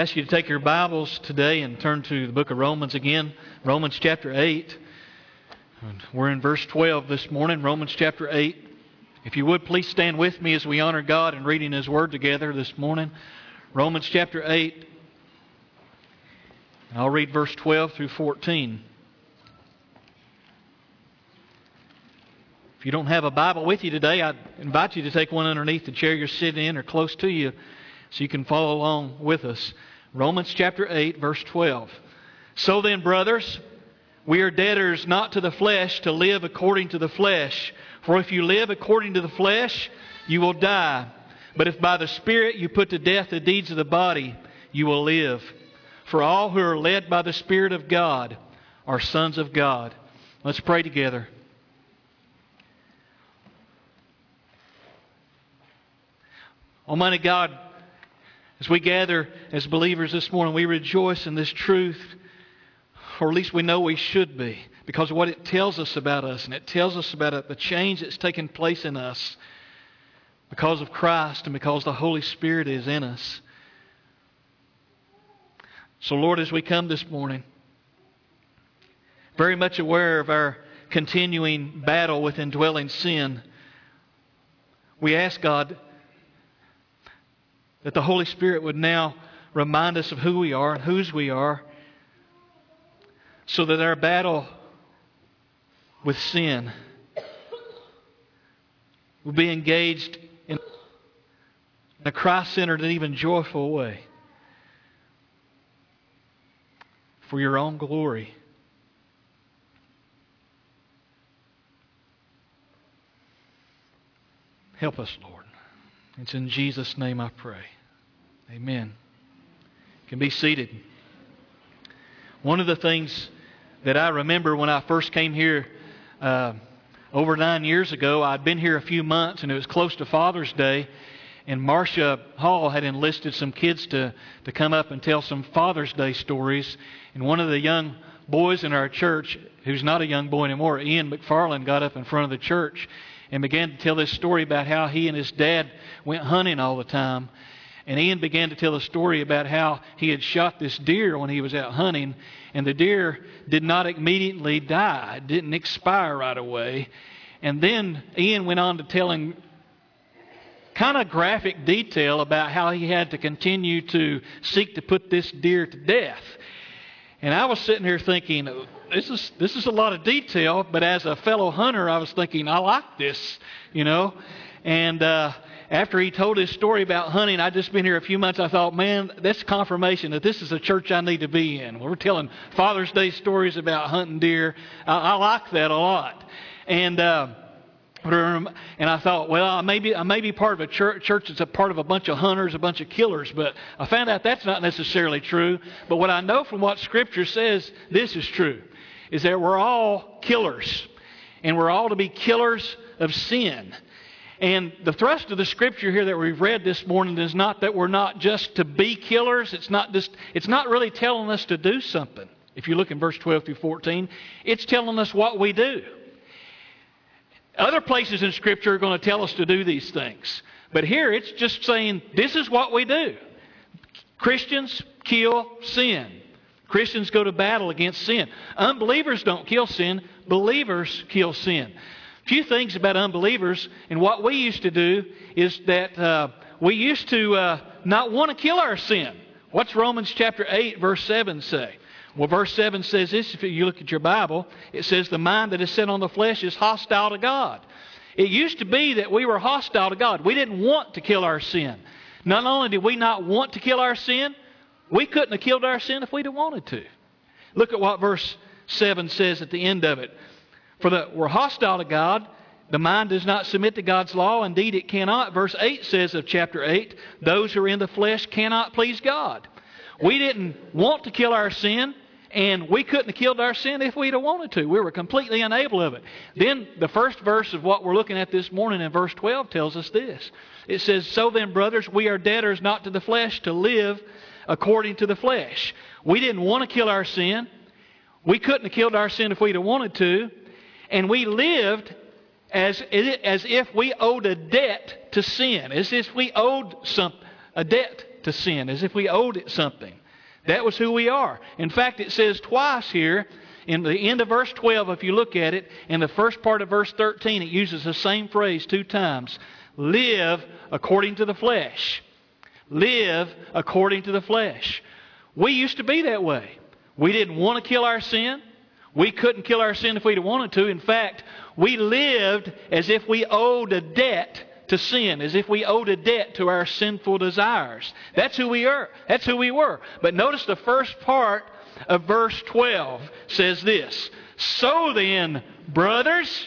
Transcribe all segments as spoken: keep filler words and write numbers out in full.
I ask you to take your Bibles today and turn to the book of Romans again, Romans chapter eight. We're in verse twelve this morning, Romans chapter eight. If you would, please stand with me as we honor God in reading His Word together this morning. Romans chapter eight. I'll read verse twelve through fourteen. If you don't have a Bible with you today, I invite you to take one underneath the chair you're sitting in or close to you so you can follow along with us. Romans chapter eight, verse twelve. So then, brothers, we are debtors not to the flesh to live according to the flesh. For if you live according to the flesh, you will die. But if by the Spirit you put to death the deeds of the body, you will live. For all who are led by the Spirit of God are sons of God. Let's pray together. Almighty God, as we gather as believers this morning, we rejoice in this truth, or at least we know we should be, because of what it tells us about us, and it tells us about the change that's taken place in us because of Christ and because the Holy Spirit is in us. So Lord, as we come this morning, very much aware of our continuing battle with indwelling sin, we ask God that the Holy Spirit would now remind us of who we are and whose we are, so that our battle with sin will be engaged in a Christ-centered and even joyful way for your own glory. Help us, Lord. It's in Jesus' name I pray. Amen. You can be seated. One of the things that I remember when I first came here uh, over nine years ago, I'd been here a few months and it was close to Father's Day, and Marcia Hall had enlisted some kids to, to come up and tell some Father's Day stories. And one of the young boys in our church, who's not a young boy anymore, Ian McFarland, got up in front of the church and began to tell this story about how he and his dad went hunting all the time. And Ian began to tell a story about how he had shot this deer when he was out hunting, and the deer did not immediately die. It didn't expire right away. And then Ian went on to telling kind of graphic detail about how he had to continue to seek to put this deer to death. And I was sitting here thinking, this is this is a lot of detail, but as a fellow hunter, I was thinking, I like this, you know. And uh, after he told his story about hunting, I'd just been here a few months, I thought, man, that's confirmation that this is a church I need to be in. We're telling Father's Day stories about hunting deer. I, I like that a lot. And uh, and I thought, well, I may be, I may be part of a church, church that's a part of a bunch of hunters, a bunch of killers, but I found out that's not necessarily true. But what I know from what Scripture says, this is true, is that we're all killers, and we're all to be killers of sin. And the thrust of the Scripture here that we've read this morning is not that we're not just to be killers. It's not just, it's not really telling us to do something. If you look in verse twelve through fourteen, it's telling us what we do. Other places in Scripture are going to tell us to do these things. But here it's just saying, this is what we do. Christians kill sin. Christians go to battle against sin. Unbelievers don't kill sin. Believers kill sin. A few things about unbelievers, and what we used to do is that uh, we used to uh, not want to kill our sin. What's Romans chapter eight, verse seven say? Well, verse seven says this, if you look at your Bible, it says, the mind that is set on the flesh is hostile to God. It used to be that we were hostile to God. We didn't want to kill our sin. Not only did we not want to kill our sin, we couldn't have killed our sin if we'd have wanted to. Look at what verse seven says at the end of it. For the, we're hostile to God. The mind does not submit to God's law. Indeed, it cannot. Verse eight says of chapter eight, those who are in the flesh cannot please God. We didn't want to kill our sin, and we couldn't have killed our sin if we'd have wanted to. We were completely unable of it. Then the first verse of what we're looking at this morning in verse twelve tells us this. It says, so then, brothers, we are debtors not to the flesh to live according to the flesh. We didn't want to kill our sin. We couldn't have killed our sin if we'd have wanted to. And we lived as, as if we owed a debt to sin, as if we owed some, a debt debt to sin, as if we owed it something. That was who we are. In fact, it says twice here, in the end of verse twelve, if you look at it, in the first part of verse thirteen, it uses the same phrase two times. Live according to the flesh. Live according to the flesh. We used to be that way. We didn't want to kill our sin. We couldn't kill our sin if we'd wanted to. In fact, we lived as if we owed a debt to sin, as if we owed a debt to our sinful desires. That's who we are. That's who we were. But notice the first part of verse twelve says this. So then, brothers,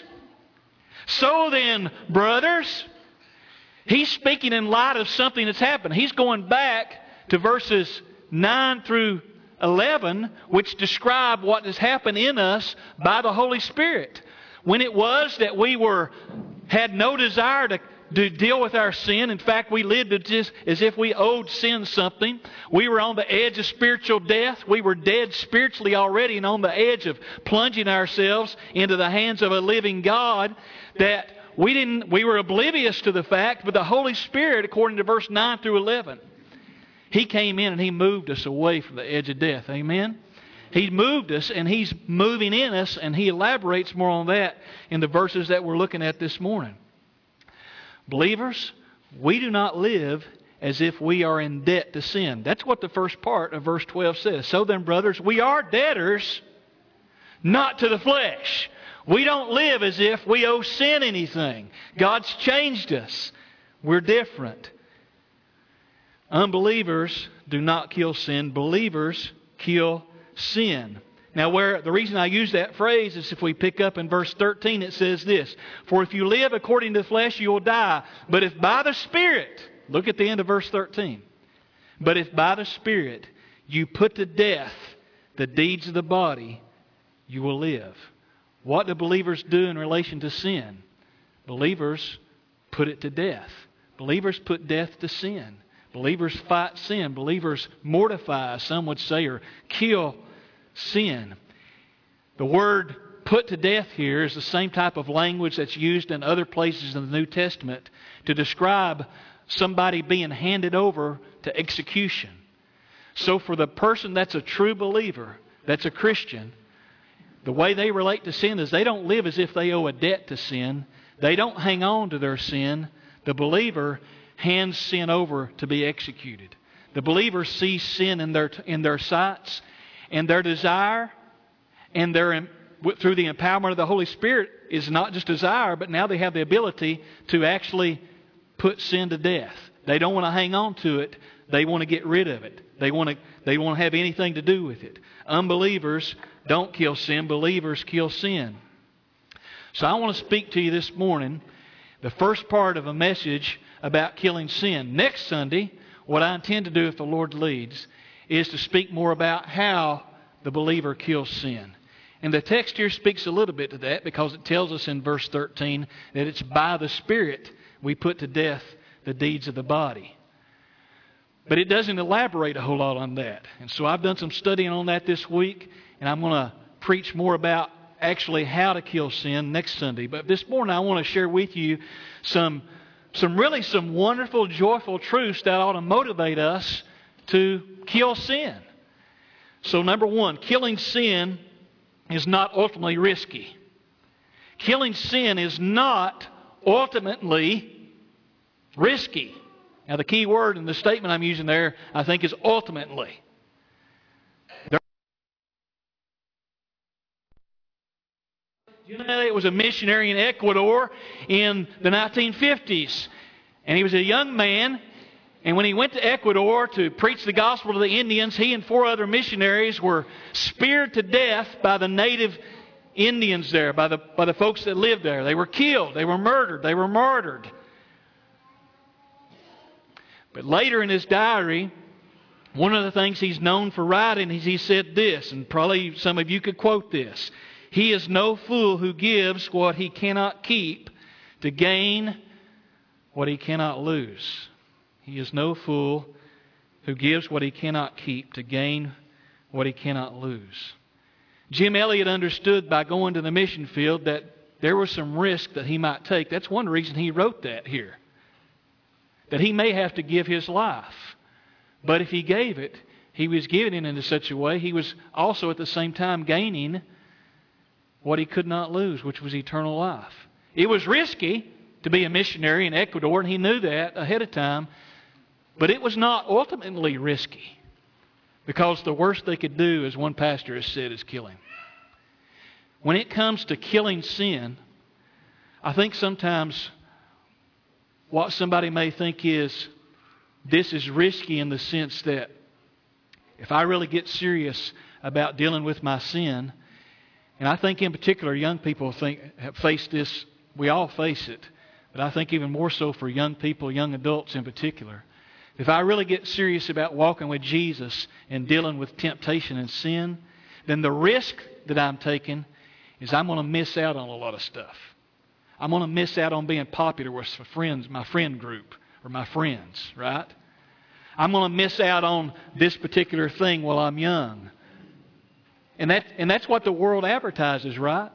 so then, brothers, he's speaking in light of something that's happened. He's going back to verses nine through eleven, which describe what has happened in us by the Holy Spirit. When it was that we were had no desire to to deal with our sin. In fact, we lived just as if we owed sin something. We were on the edge of spiritual death. We were dead spiritually already and on the edge of plunging ourselves into the hands of a living God. That we didn't, we were oblivious to the fact, but the Holy Spirit, according to verse nine through eleven, He came in and He moved us away from the edge of death. Amen? He moved us and He's moving in us, and He elaborates more on that in the verses that we're looking at this morning. Believers, we do not live as if we are in debt to sin. That's what the first part of verse twelve says. So then, brothers, we are debtors, not to the flesh. We don't live as if we owe sin anything. God's changed us. We're different. Unbelievers do not kill sin. Believers kill sin. Now, where the reason I use that phrase is if we pick up in verse thirteen, it says this. For if you live according to the flesh, you will die. But if by the Spirit, look at the end of verse thirteen. But if by the Spirit you put to death the deeds of the body, you will live. What do believers do in relation to sin? Believers put it to death. Believers put death to sin. Believers fight sin. Believers mortify, some would say, or kill sin. The word put to death here is the same type of language that's used in other places in the New Testament to describe somebody being handed over to execution. So for the person that's a true believer, that's a Christian, the way they relate to sin is they don't live as if they owe a debt to sin. They don't hang on to their sin. The believer hands sin over to be executed. The believer sees sin in their in their sights, and their desire, and their through the empowerment of the Holy Spirit is not just desire, but now they have the ability to actually put sin to death. They don't want to hang on to it. They want to get rid of it. They want to they want to have anything to do with it. Unbelievers don't kill sin. Believers kill sin. So I want to speak to you this morning, the first part of a message about killing sin. Next Sunday, what I intend to do, if the Lord leads, is to speak more about how the believer kills sin. And the text here speaks a little bit to that because it tells us in verse thirteen that it's by the Spirit we put to death the deeds of the body. But it doesn't elaborate a whole lot on that. And so I've done some studying on that this week, and I'm going to preach more about actually how to kill sin next Sunday. But this morning I want to share with you some, some really some wonderful, joyful truths that ought to motivate us to kill sin. So number one, killing sin is not ultimately risky. Killing sin is not ultimately risky. Now the key word in the statement I'm using there, I think, is ultimately. You know, it was a missionary in Ecuador in the nineteen fifties. And he was a young man. And when he went to Ecuador to preach the gospel to the Indians, he and four other missionaries were speared to death by the native Indians there, by the, by the folks that lived there. They were killed. They were murdered. They were martyred. But later in his diary, one of the things he's known for writing is he said this, and probably some of you could quote this. He is no fool who gives what he cannot keep to gain what he cannot lose. He is no fool who gives what he cannot keep to gain what he cannot lose. Jim Elliot understood by going to the mission field that there was some risk that he might take. That's one reason he wrote that here. That he may have to give his life. But if He gave it, He was giving it in such a way, He was also at the same time gaining what He could not lose, which was eternal life. It was risky to be a missionary in Ecuador, and He knew that ahead of time. But it was not ultimately risky, because the worst they could do, as one pastor has said, is kill him. When it comes to killing sin, I think sometimes what somebody may think is, this is risky in the sense that if I really get serious about dealing with my sin, and I think in particular young people think have faced this, we all face it, but I think even more so for young people, young adults in particular. If I really get serious about walking with Jesus and dealing with temptation and sin, then the risk that I'm taking is I'm going to miss out on a lot of stuff. I'm going to miss out on being popular with friends, my friend group, or my friends, right? I'm going to miss out on this particular thing while I'm young. And that, and that's what the world advertises, right?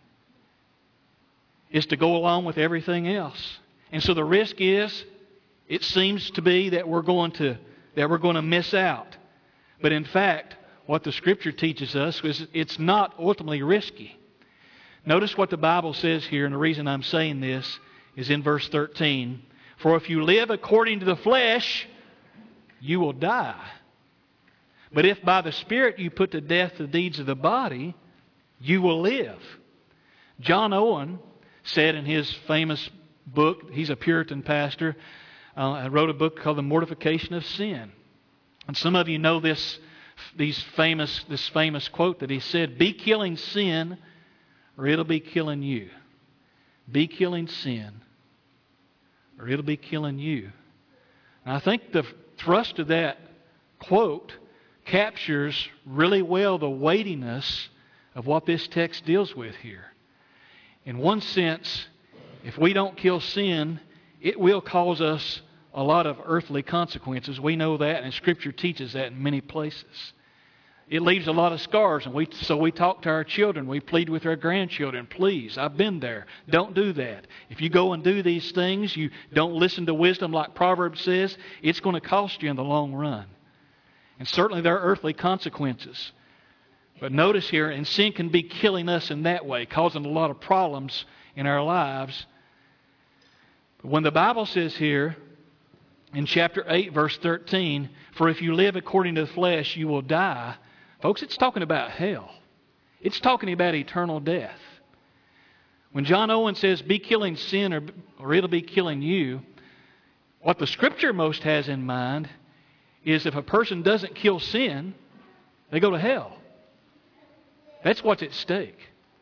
Is to go along with everything else. And so the risk is, it seems to be that we're going to that we're going to miss out. But in fact, what the Scripture teaches us is it's not ultimately risky. Notice what the Bible says here, and the reason I'm saying this is in verse thirteen. For if you live according to the flesh, you will die. But if by the Spirit you put to death the deeds of the body, you will live. John Owen said in his famous book, he's a Puritan pastor, uh, wrote a book called The Mortification of Sin. And some of you know this, these famous, this famous quote that he said, be killing sin or it'll be killing you. Be killing sin or it'll be killing you. And I think the thrust of that quote captures really well the weightiness of what this text deals with here. In one sense, if we don't kill sin, it will cause us a lot of earthly consequences. We know that, and Scripture teaches that in many places. It leaves a lot of scars, and we so we talk to our children. We plead with our grandchildren, please, I've been there. Don't do that. If you go and do these things, you don't listen to wisdom like Proverbs says, it's going to cost you in the long run. And certainly there are earthly consequences. But notice here, and sin can be killing us in that way, causing a lot of problems in our lives. But when the Bible says here, in chapter eight, verse thirteen, for if you live according to the flesh, you will die. Folks, it's talking about hell. It's talking about eternal death. When John Owen says, be killing sin or, or it'll be killing you, what the Scripture most has in mind is if a person doesn't kill sin, they go to hell. That's what's at stake.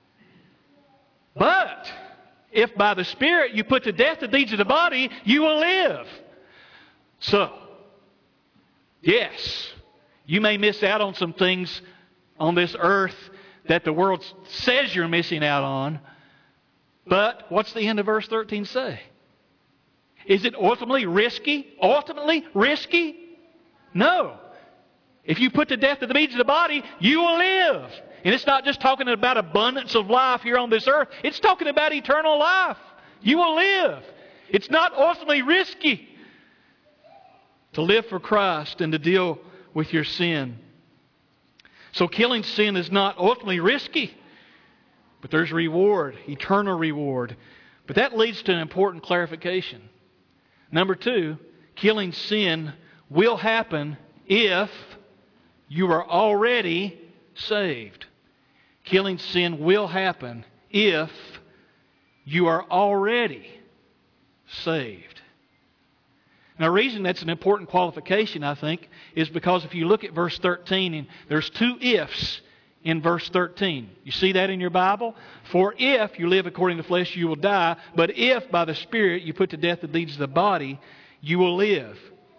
But if by the Spirit you put to death the deeds of the body, you will live. So, yes, you may miss out on some things on this earth that the world says you're missing out on. But what's the end of verse thirteen say? Is it ultimately risky? Ultimately risky? No. If you put to death the deeds of the body, you will live. And it's not just talking about abundance of life here on this earth. It's talking about eternal life. You will live. It's not ultimately risky to live for Christ and to deal with your sin. So killing sin is not ultimately risky. But there's reward, eternal reward. But that leads to an important clarification. Number two, killing sin will happen if you are already saved. Killing sin will happen if you are already saved. Now, the reason that's an important qualification, I think, is because if you look at verse thirteen, and there's two ifs in verse thirteen. You see that in your Bible? For if you live according to the flesh, you will die. But if by the Spirit you put to death the deeds of the body, you will live.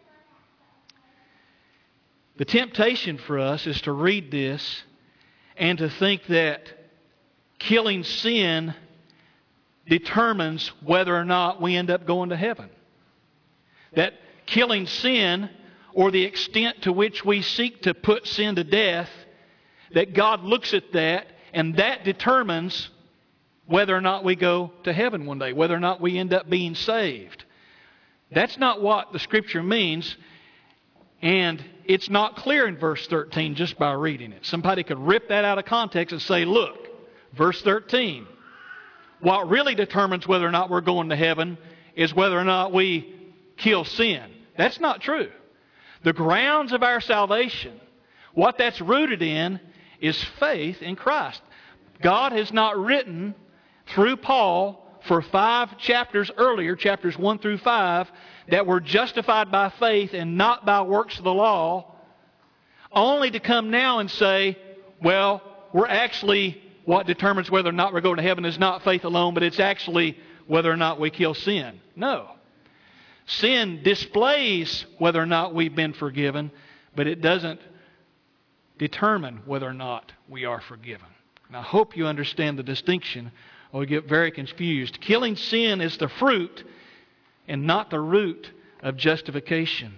The temptation for us is to read this and to think that killing sin determines whether or not we end up going to heaven. That killing sin, or the extent to which we seek to put sin to death, that God looks at that and that determines whether or not we go to heaven one day, whether or not we end up being saved. That's not what the Scripture means. And it's not clear in verse thirteen just by reading it. Somebody could rip that out of context and say, look, verse thirteen, what really determines whether or not we're going to heaven is whether or not we kill sin. That's not true. The grounds of our salvation, what that's rooted in, is faith in Christ. God has not written through Paul for five chapters earlier, chapters one through five, that we're justified by faith and not by works of the law, only to come now and say, well, we're actually, what determines whether or not we're going to heaven is not faith alone, but it's actually whether or not we kill sin. No. Sin displays whether or not we've been forgiven, but it doesn't determine whether or not we are forgiven. And I hope you understand the distinction, or we get very confused. Killing sin is the fruit and not the root of justification.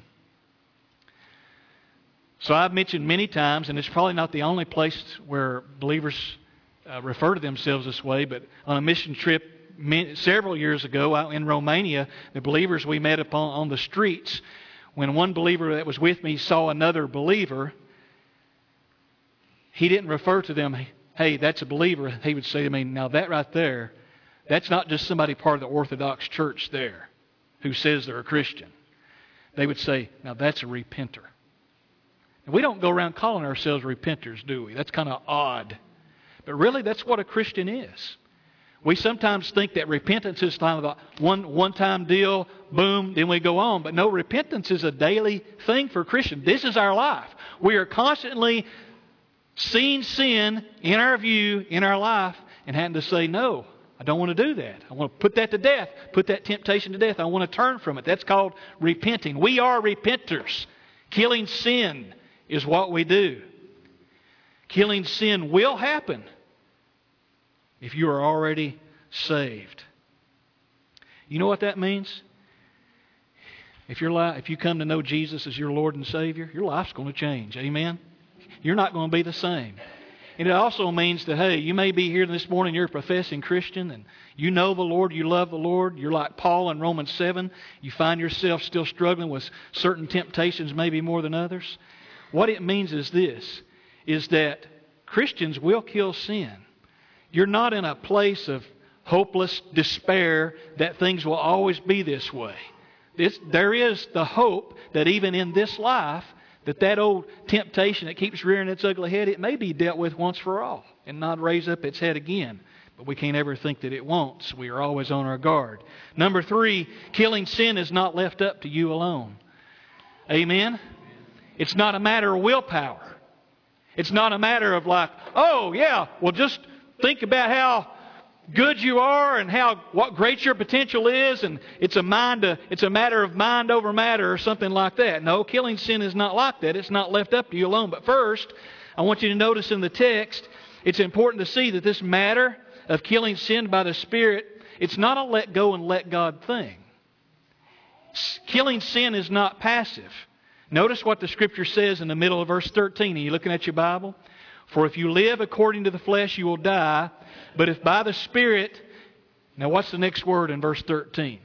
So I've mentioned many times, and it's probably not the only place where believers uh, refer to themselves this way, but on a mission trip many, several years ago out in Romania, the believers we met upon on the streets, when one believer that was with me saw another believer, he didn't refer to them, hey, that's a believer. He would say to me, now that right there, that's not just somebody part of the Orthodox Church there who says they're a Christian. They would say, now that's a repenter. And we don't go around calling ourselves repenters, do we? That's kind of odd. But really, that's what a Christian is. We sometimes think that repentance is kind of a one, one-time deal, boom, then we go on. But no, repentance is a daily thing for Christians. This is our life. We are constantly seeing sin in our view, in our life, and having to say, no, I don't want to do that. I want to put that to death, put that temptation to death. I want to turn from it. That's called repenting. We are repenters. Killing sin is what we do. Killing sin will happen if you are already saved. You know what that means? If, your life, if you come to know Jesus as your Lord and Savior, your life's going to change. Amen? You're not going to be the same. And it also means that, hey, you may be here this morning, you're a professing Christian, and you know the Lord, you love the Lord. You're like Paul in Romans seven. You find yourself still struggling with certain temptations, maybe more than others. What it means is this, is that Christians will kill sin. You're not in a place of hopeless despair that things will always be this way. It's, there is the hope that even in this life, that that old temptation that keeps rearing its ugly head, it may be dealt with once for all and not raise up its head again. But we can't ever think that it won't, so we are always on our guard. Number three, killing sin is not left up to you alone. Amen? It's not a matter of willpower. It's not a matter of like, oh yeah, well just think about how good you are and how what great your potential is, and it's a mind to, it's a matter of mind over matter or something like that. No, killing sin is not like that. It's not left up to you alone. But first, I want you to notice in the text, it's important to see that this matter of killing sin by the Spirit, it's not a let go and let God thing. Killing sin is not passive. Notice what the Scripture says in the middle of verse thirteen. Are you looking at your Bible? For if you live according to the flesh, you will die. But if by the Spirit... Now what's the next word in verse thirteen?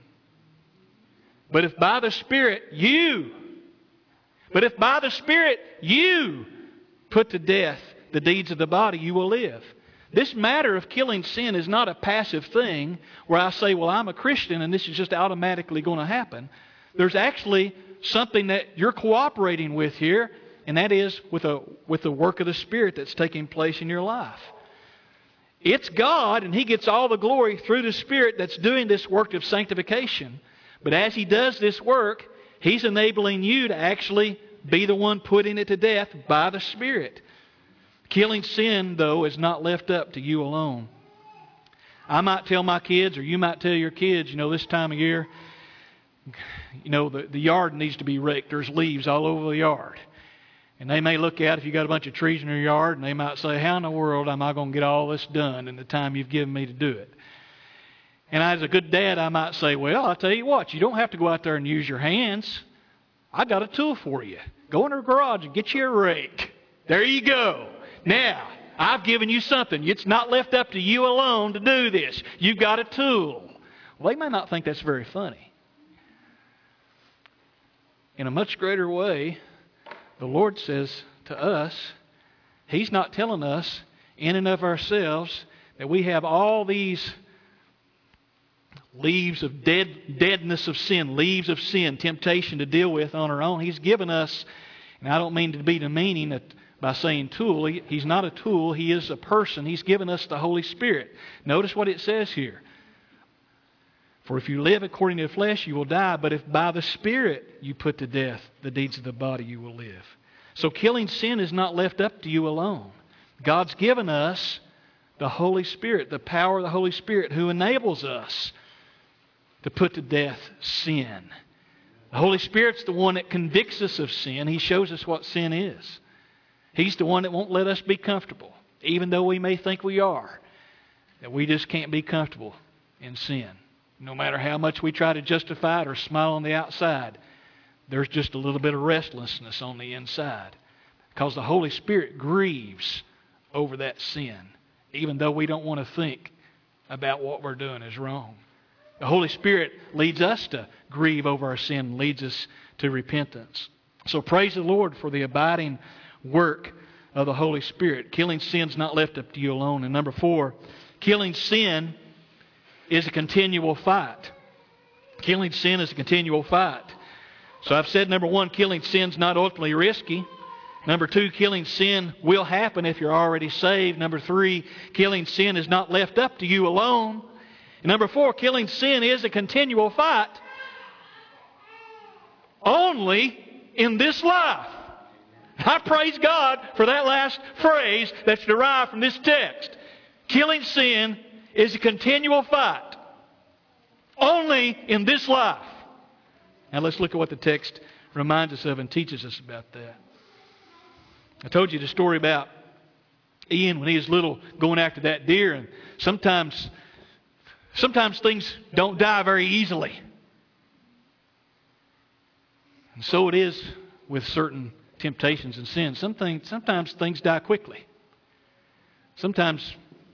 But if by the Spirit you... But if by the Spirit you put to death the deeds of the body, you will live. This matter of killing sin is not a passive thing where I say, well, I'm a Christian and this is just automatically going to happen. There's actually something that you're cooperating with here, and that is with a with the work of the Spirit that's taking place in your life. It's God, and He gets all the glory through the Spirit that's doing this work of sanctification. But as He does this work, He's enabling you to actually be the one putting it to death by the Spirit. Killing sin, though, is not left up to you alone. I might tell my kids, or you might tell your kids, you know, this time of year, you know, the, the yard needs to be raked. There's leaves all over the yard. And they may look out if you got a bunch of trees in your yard, and they might say, how in the world am I going to get all this done in the time you've given me to do it? And as a good dad, I might say, well, I'll tell you what, you don't have to go out there and use your hands. I got a tool for you. Go in the garage and get you a rake. There you go. Now, I've given you something. It's not left up to you alone to do this. You've got a tool. Well, they may not think that's very funny. In a much greater way, the Lord says to us, He's not telling us in and of ourselves that we have all these leaves of dead, deadness of sin, leaves of sin, temptation to deal with on our own. He's given us, and I don't mean to be demeaning by saying tool. He, he's not a tool. He is a person. He's given us the Holy Spirit. Notice what it says here. For if you live according to the flesh, you will die. But if by the Spirit you put to death the deeds of the body, you will live. So killing sin is not left up to you alone. God's given us the Holy Spirit, the power of the Holy Spirit, who enables us to put to death sin. The Holy Spirit's the one that convicts us of sin. He shows us what sin is. He's the one that won't let us be comfortable, even though we may think we are. That we just can't be comfortable in sin. No matter how much we try to justify it or smile on the outside, there's just a little bit of restlessness on the inside. Because the Holy Spirit grieves over that sin, even though we don't want to think about what we're doing is wrong. The Holy Spirit leads us to grieve over our sin, leads us to repentance. So praise the Lord for the abiding work of the Holy Spirit. Killing sin's not left up to you alone. And number four, killing sin is a continual fight. Killing sin is a continual fight. So I've said, number one, killing sin's not ultimately risky. Number two, killing sin will happen if you're already saved. Number three, killing sin is not left up to you alone. And number four, killing sin is a continual fight. Only in this life. I praise God for that last phrase that's derived from this text. Killing sin is a continual fight. Only in this life. Now let's look at what the text reminds us of and teaches us about that. I told you the story about Ian when he was little going after that deer. And sometimes, sometimes things don't die very easily. And so it is with certain temptations and sins. Some things, sometimes things die quickly. Sometimes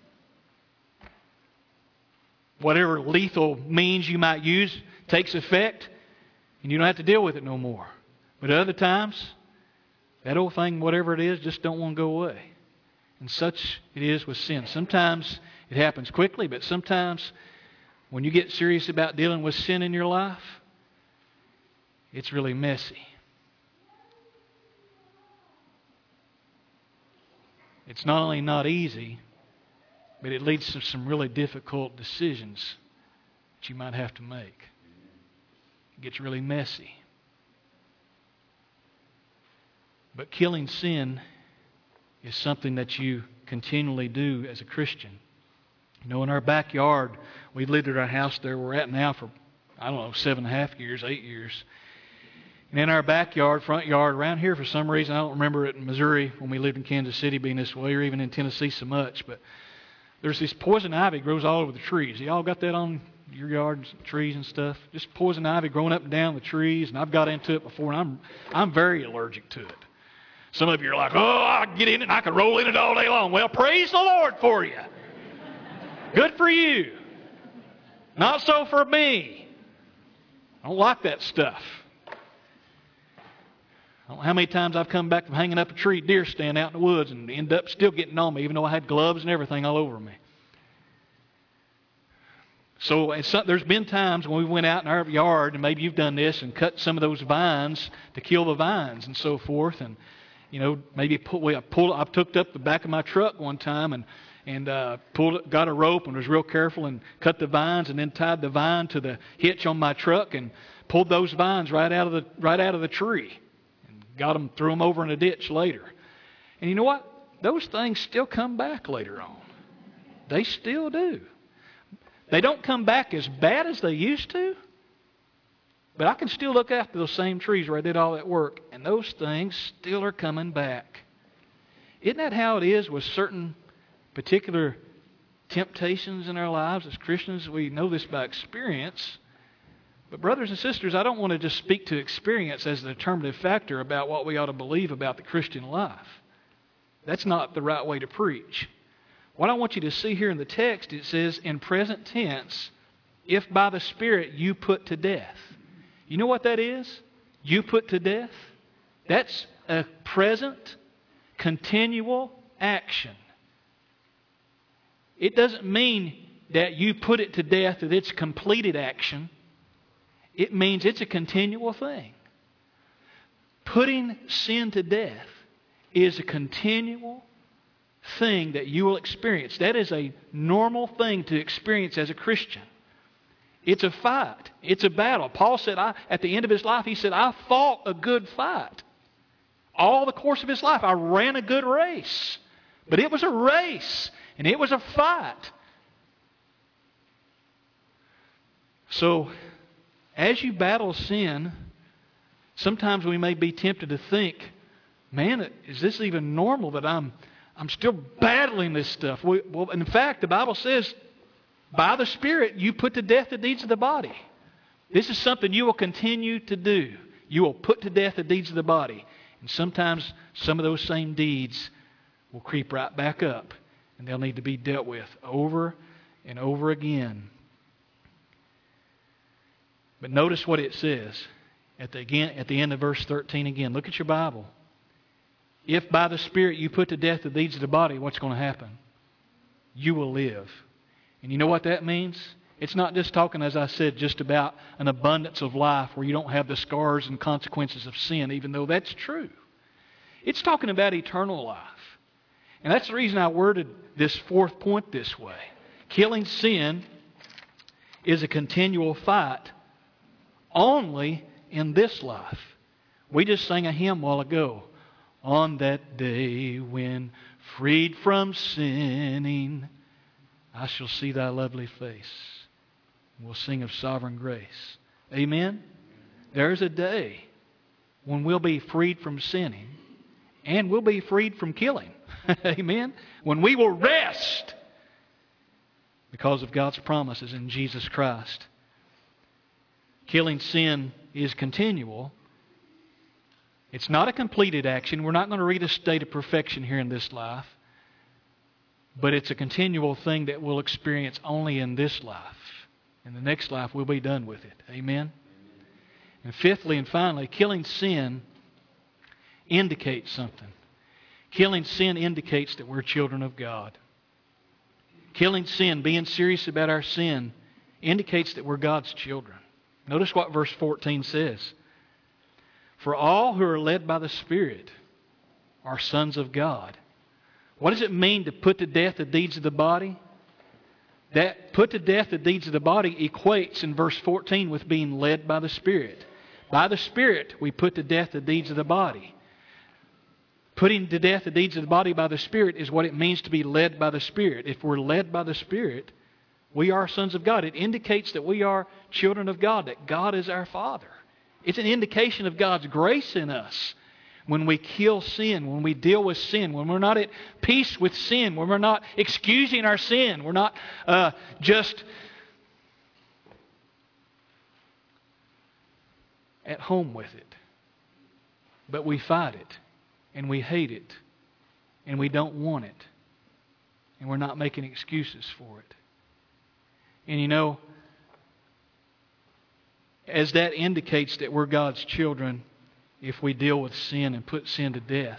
whatever lethal means you might use takes effect and you don't have to deal with it no more. But at other times, that old thing, whatever it is, just don't want to go away. And such it is with sin. Sometimes it happens quickly, but sometimes when you get serious about dealing with sin in your life, it's really messy. It's not only not easy, but it leads to some really difficult decisions that you might have to make. It gets really messy. But killing sin is something that you continually do as a Christian. You know, in our backyard, we lived at our house there we're at now for, I don't know, seven and a half years, eight years. And in our backyard, front yard, around here for some reason, I don't remember it in Missouri when we lived in Kansas City being this way, or even in Tennessee so much, but there's this poison ivy grows all over the trees. Y'all got that on your yards, trees and stuff? Just poison ivy growing up and down the trees, and I've got into it before, and I'm I'm very allergic to it. Some of you are like, oh, I can get in it and I can roll in it all day long. Well, praise the Lord for you. Good for you. Not so for me. I don't like that stuff. I don't know how many times I've come back from hanging up a tree, deer stand out in the woods, and end up still getting on me, even though I had gloves and everything all over me. So it's, there's been times when we went out in our yard, and maybe you've done this, and cut some of those vines to kill the vines and so forth. And, you know, maybe pull, we, I pulled, I took up the back of my truck one time and and uh, pulled, got a rope and was real careful and cut the vines, and then tied the vine to the hitch on my truck and pulled those vines right out of the right out of the tree. Got them, threw them over in a ditch later. And you know what? Those things still come back later on. They still do. They don't come back as bad as they used to. But I can still look after those same trees where I did all that work, and those things still are coming back. Isn't that how it is with certain particular temptations in our lives as Christians? We know this by experience. But brothers and sisters, I don't want to just speak to experience as the determinative factor about what we ought to believe about the Christian life. That's not the right way to preach. What I want you to see here in the text, it says in present tense, if by the Spirit you put to death. You know what that is? You put to death? That's a present, continual action. It doesn't mean that you put it to death, that it's completed action. It means it's a continual thing. Putting sin to death is a continual thing that you will experience. That is a normal thing to experience as a Christian. It's a fight. It's a battle. Paul said, I, at the end of his life, he said, I fought a good fight. All the course of his life, I ran a good race. But it was a race, and it was a fight. So, as you battle sin, sometimes we may be tempted to think, man, is this even normal that I'm I'm still battling this stuff? We, well, in fact, the Bible says, by the Spirit, you put to death the deeds of the body. This is something you will continue to do. You will put to death the deeds of the body. And sometimes some of those same deeds will creep right back up, and they'll need to be dealt with over and over again. But notice what it says at the, again, at the end of verse thirteen again. Look at your Bible. If by the Spirit you put to death the deeds of the body, what's going to happen? You will live. And you know what that means? It's not just talking, as I said, just about an abundance of life where you don't have the scars and consequences of sin, even though that's true. It's talking about eternal life. And that's the reason I worded this fourth point this way. Killing sin is a continual fight only in this life. We just sang a hymn a while ago. On that day when freed from sinning, I shall see thy lovely face. We'll sing of sovereign grace. Amen? There's a day when we'll be freed from sinning and we'll be freed from killing. Amen? When we will rest because of God's promises in Jesus Christ. Killing sin is continual. It's not a completed action. We're not going to reach a state of perfection here in this life. But it's a continual thing that we'll experience only in this life. In the next life, we'll be done with it. Amen? And fifthly and finally, killing sin indicates something. Killing sin indicates that we're children of God. Killing sin, being serious about our sin, indicates that we're God's children. Notice what verse fourteen says. For all who are led by the Spirit are sons of God. What does it mean to put to death the deeds of the body? That put to death the deeds of the body equates in verse fourteen with being led by the Spirit. By the Spirit we put to death the deeds of the body. Putting to death the deeds of the body by the Spirit is what it means to be led by the Spirit. If we're led by the Spirit, we are sons of God. It indicates that we are children of God, that God is our Father. It's an indication of God's grace in us. When we kill sin, when we deal with sin, when we're not at peace with sin, when we're not excusing our sin, we're not uh, just at home with it. But we fight it, and we hate it, and we don't want it, and we're not making excuses for it. And you know, as that indicates that we're God's children, if we deal with sin and put sin to death,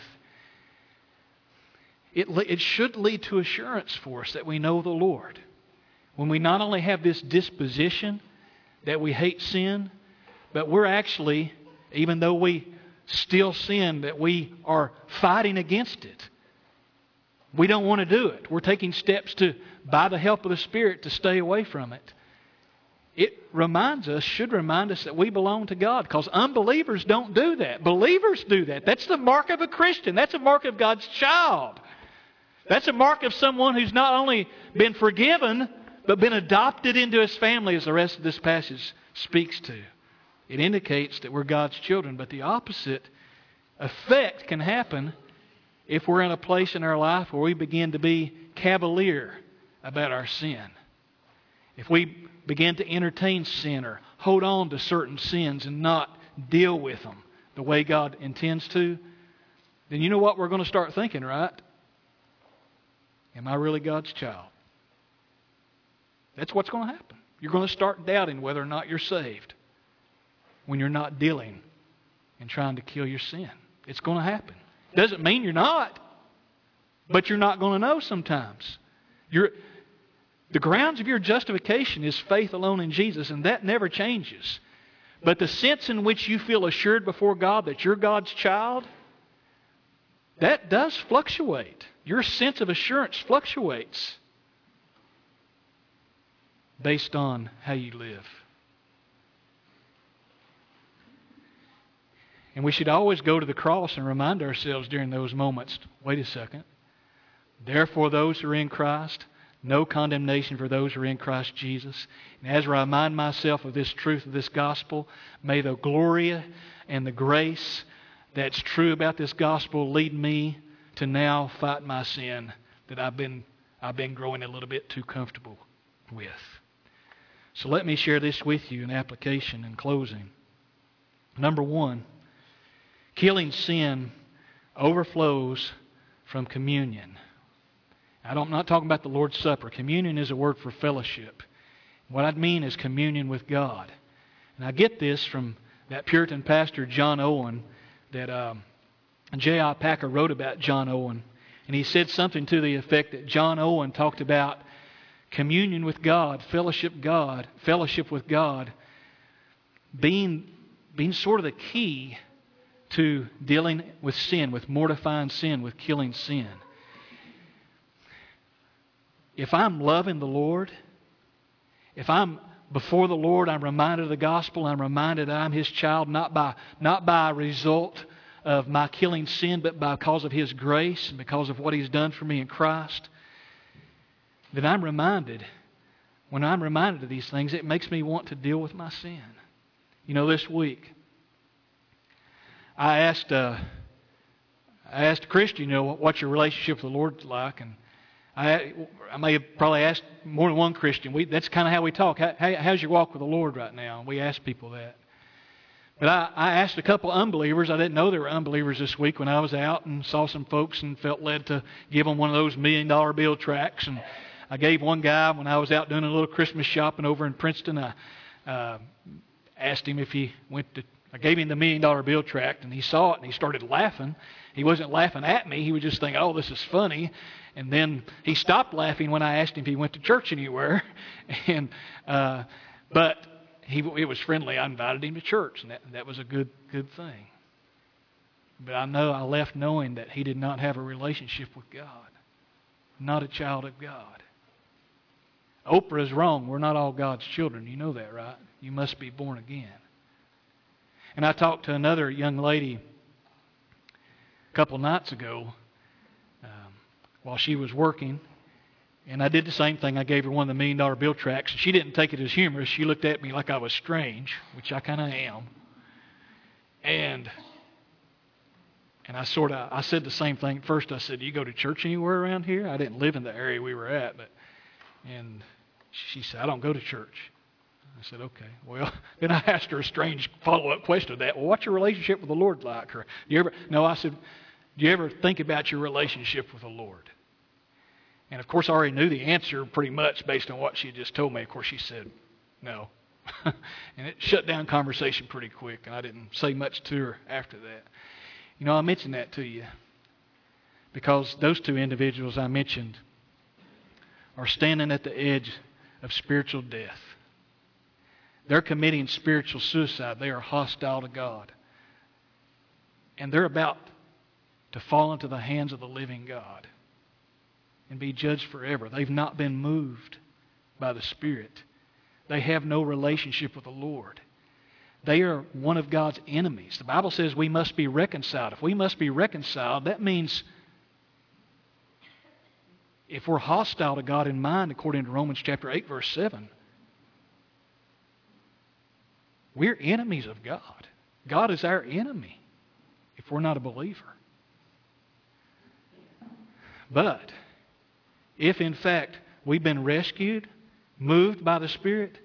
it, it should lead to assurance for us that we know the Lord. When we not only have this disposition that we hate sin, but we're actually, even though we still sin, that we are fighting against it. We don't want to do it. We're taking steps to, by the help of the Spirit, to stay away from it. It reminds us, should remind us that we belong to God, because unbelievers don't do that. Believers do that. That's the mark of a Christian. That's a mark of God's child. That's a mark of someone who's not only been forgiven, but been adopted into His family, as the rest of this passage speaks to. It indicates that we're God's children, but the opposite effect can happen if we're in a place in our life where we begin to be cavalier about our sin. If we begin to entertain sin or hold on to certain sins and not deal with them the way God intends to, then you know what we're going to start thinking, right? Am I really God's child? That's what's going to happen. You're going to start doubting whether or not you're saved when you're not dealing and trying to kill your sin. It's going to happen. Doesn't mean you're not, but you're not going to know sometimes. You're, the grounds of your justification is faith alone in Jesus, and that never changes. But the sense in which you feel assured before God that you're God's child, that does fluctuate. Your sense of assurance fluctuates based on how you live. And we should always go to the cross and remind ourselves during those moments, wait a second. Therefore, those who are in Christ, no condemnation for those who are in Christ Jesus. And as I remind myself of this truth of this gospel, may the glory and the grace that's true about this gospel lead me to now fight my sin that I've been I've been growing a little bit too comfortable with. So let me share this with you in application and closing. Number one, killing sin overflows from communion. I don't, I'm not talking about the Lord's Supper. Communion is a word for fellowship. What I mean is communion with God. And I get this from that Puritan pastor, John Owen, that um, J I Packer wrote about John Owen. And he said something to the effect that John Owen talked about communion with God, fellowship God, fellowship with God being, being sort of the key to dealing with sin, with mortifying sin, with killing sin. If I'm loving the Lord, if I'm before the Lord, I'm reminded of the gospel, I'm reminded that I'm His child, not by, not by a result of my killing sin, but because of His grace and because of what He's done for me in Christ, then I'm reminded, when I'm reminded of these things, it makes me want to deal with my sin. You know, this week, I asked, uh, I asked a Christian, you know, what's your relationship with the Lord like? And I, I may have probably asked more than one Christian. We, that's kind of how we talk. How, how, how's your walk with the Lord right now? And we ask people that. But I, I asked a couple of unbelievers. I didn't know there were unbelievers this week when I was out and saw some folks and felt led to give them one of those million dollar bill tracts. And I gave one guy when I was out doing a little Christmas shopping over in Princeton. I uh, asked him if he went to. I gave him the million dollar bill tract, and he saw it and he started laughing. He wasn't laughing at me. He was just thinking, "Oh, this is funny." And then he stopped laughing when I asked him if he went to church anywhere. And uh, but he it was friendly. I invited him to church, and that that was a good good thing. But I know I left knowing that he did not have a relationship with God, not a child of God. Oprah is wrong. We're not all God's children. You know that, right? You must be born again. And I talked to another young lady a couple nights ago um, while she was working. And I did the same thing. I gave her one of the million dollar bill tracts. She didn't take it as humorous. She looked at me like I was strange, which I kind of am. And and I sort of, I said the same thing. First I said, "Do you go to church anywhere around here?" I didn't live in the area we were at. but And she said, "I don't go to church." I said, "Okay." Well, then I asked her a strange follow-up question to that. Well, what's your relationship with the Lord like? Or, do you ever? No, I said, "Do you ever think about your relationship with the Lord?" And of course, I already knew the answer pretty much based on what she had just told me. Of course, she said, "No." And it shut down conversation pretty quick, and I didn't say much to her after that. You know, I mentioned that to you because those two individuals I mentioned are standing at the edge of spiritual death. They're committing spiritual suicide. They are hostile to God. And they're about to fall into the hands of the living God and be judged forever. They've not been moved by the Spirit. They have no relationship with the Lord. They are one of God's enemies. The Bible says we must be reconciled. If we must be reconciled, that means if we're hostile to God in mind, according to Romans chapter eight, verse seven, we're enemies of God. God is our enemy if we're not a believer. But if in fact we've been rescued, moved by the Spirit,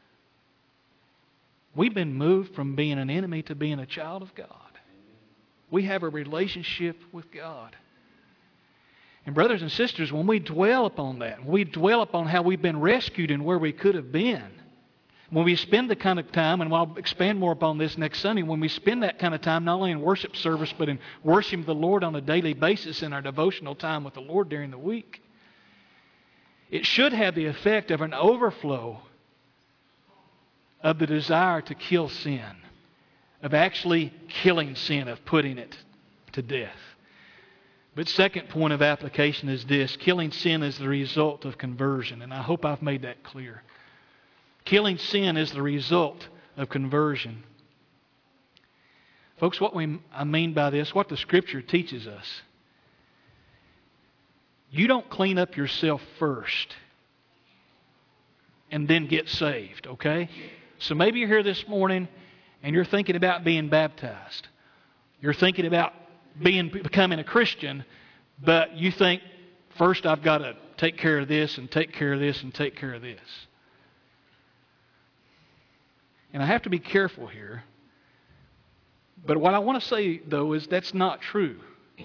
we've been moved from being an enemy to being a child of God. We have a relationship with God. And brothers and sisters, when we dwell upon that, when we dwell upon how we've been rescued and where we could have been, when we spend the kind of time, and I'll expand more upon this next Sunday, when we spend that kind of time not only in worship service but in worshiping the Lord on a daily basis in our devotional time with the Lord during the week, it should have the effect of an overflow of the desire to kill sin, of actually killing sin, of putting it to death. But second point of application is this: killing sin is the result of conversion, and I hope I've made that clear. Killing sin is the result of conversion. Folks, what we, I mean by this, what the Scripture teaches us, you don't clean up yourself first and then get saved, okay? So maybe you're here this morning and you're thinking about being baptized. You're thinking about being becoming a Christian, but you think, first I've got to take care of this and take care of this and take care of this. And I have to be careful here. But what I want to say, though, is that's not true.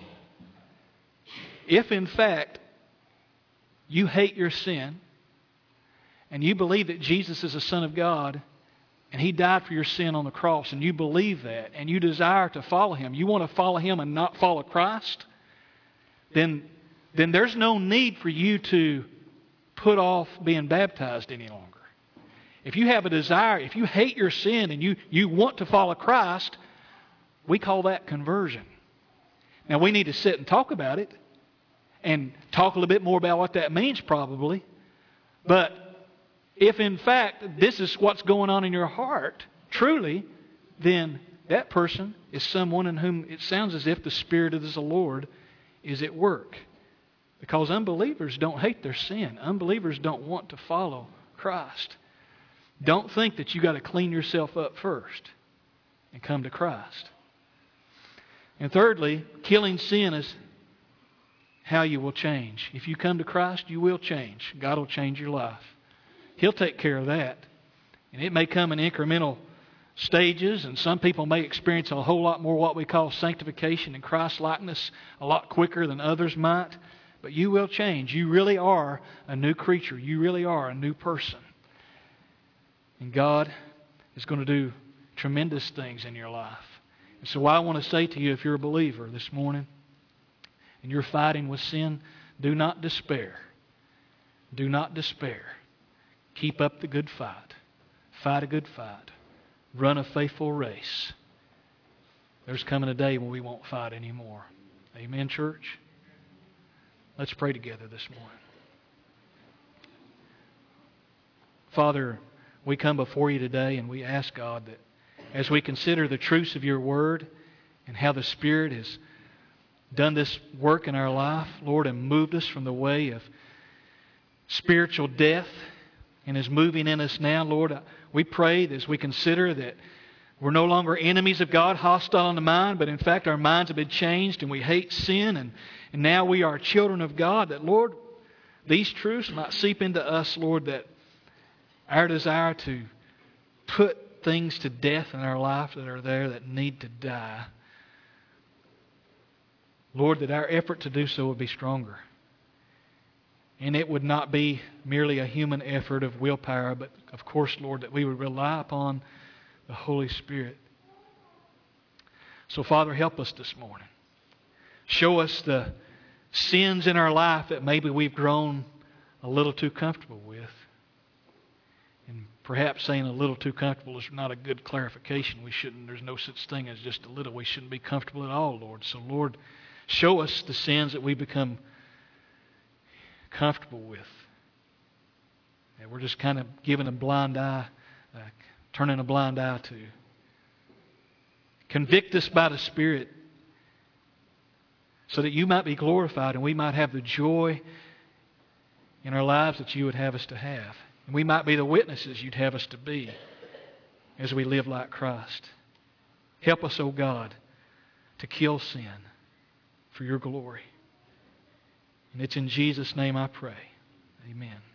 If, in fact, you hate your sin and you believe that Jesus is the Son of God and He died for your sin on the cross, and you believe that, and you desire to follow Him, you want to follow Him and not follow Christ, then, then there's no need for you to put off being baptized any longer. If you have a desire, if you hate your sin and you, you want to follow Christ, we call that conversion. Now, we need to sit and talk about it and talk a little bit more about what that means probably. But if in fact this is what's going on in your heart, truly, then that person is someone in whom it sounds as if the Spirit of the Lord is at work. Because unbelievers don't hate their sin. Unbelievers don't want to follow Christ. Don't think that you got to clean yourself up first and come to Christ. And thirdly, killing sin is how you will change. If you come to Christ, you will change. God will change your life. He'll take care of that. And it may come in incremental stages, and some people may experience a whole lot more what we call sanctification and Christ-likeness a lot quicker than others might. But you will change. You really are a new creature. You really are a new person. And God is going to do tremendous things in your life. And so what I want to say to you, if you're a believer this morning and you're fighting with sin, do not despair. Do not despair. Keep up the good fight. Fight a good fight. Run a faithful race. There's coming a day when we won't fight anymore. Amen, church? Let's pray together this morning. Father, we come before you today and we ask, God, that as we consider the truths of your word and how the Spirit has done this work in our life, Lord, and moved us from the way of spiritual death and is moving in us now, Lord, we pray that as we consider that we're no longer enemies of God, hostile in the mind, but in fact our minds have been changed and we hate sin, and, and now we are children of God, that, Lord, these truths might seep into us, Lord, that our desire to put things to death in our life that are there that need to die, Lord, that our effort to do so would be stronger. And it would not be merely a human effort of willpower, but of course, Lord, that we would rely upon the Holy Spirit. So, Father, help us this morning. Show us the sins in our life that maybe we've grown a little too comfortable with. And perhaps saying a little too comfortable is not a good clarification. We shouldn't, there's no such thing as just a little. We shouldn't be comfortable at all, Lord. So, Lord, show us the sins that we become comfortable with. That we're just kind of giving a blind eye, uh, turning a blind eye to. Convict us by the Spirit so that you might be glorified and we might have the joy in our lives that you would have us to have. And we might be the witnesses you'd have us to be as we live like Christ. Help us, O God, to kill sin for your glory. And it's in Jesus' name I pray. Amen.